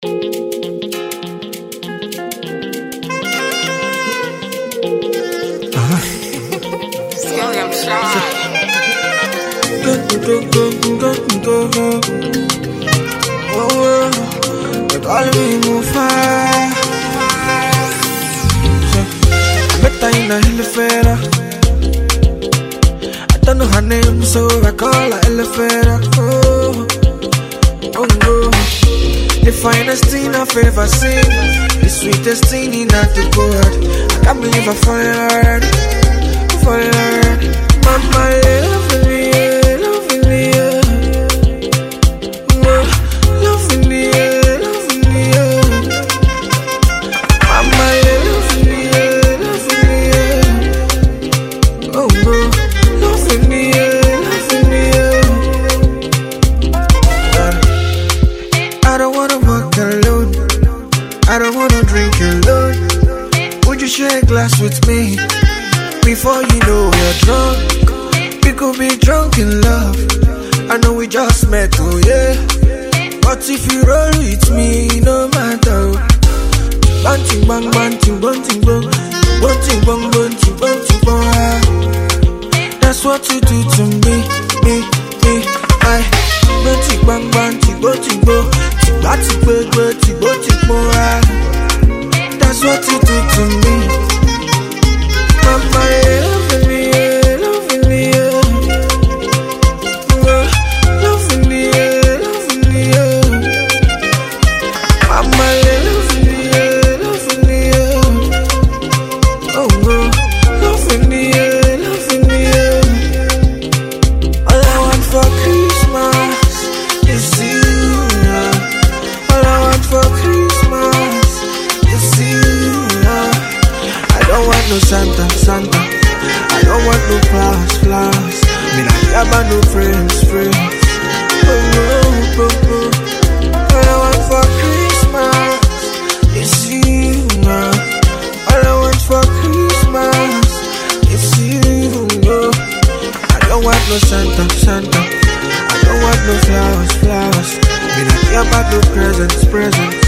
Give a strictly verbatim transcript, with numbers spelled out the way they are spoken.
Go, go, go, go, go, go. Oh, they call me Mufasa. Better in a elevator. I don't know her name, so I call her elevator. Oh, oh no. The finest thing I've ever seen, the sweetest thing in the world. I can't believe I fired, fired. Mama, lovely, lovely, lovely, lovely. Mama, lovely, lovely. Oh no, lovely, lovely. I don't wanna walk alone. I don't wanna drink alone. Would you share a glass with me? Before you know we're drunk, we could be drunk in love. I know we just met, oh yeah. But if you roll with me, no matter. Bunting bang, bunting, bunting bang, bunting bang, bunting, bunting bang. That's what you do to me, me, me. I bunting bang, bunting, bunting bang, bunting bang, bunting, bunting bang. That's what you do to me. Mama, lovely, lovely, lovely, lovely. Mama, lovely, lovely. Oh no, lovely, lovely. All I want for Christmas is you. All I want for Christmas is you. I don't want no Santa, Santa. I don't want no flowers, flowers. Me not care about no friends, friends. Oh no, oh, oh. All I want for Christmas is you, man. All I want for Christmas is you, no. I don't want no Santa, Santa. I don't want no flowers, flowers. Me not care about no presents, presents.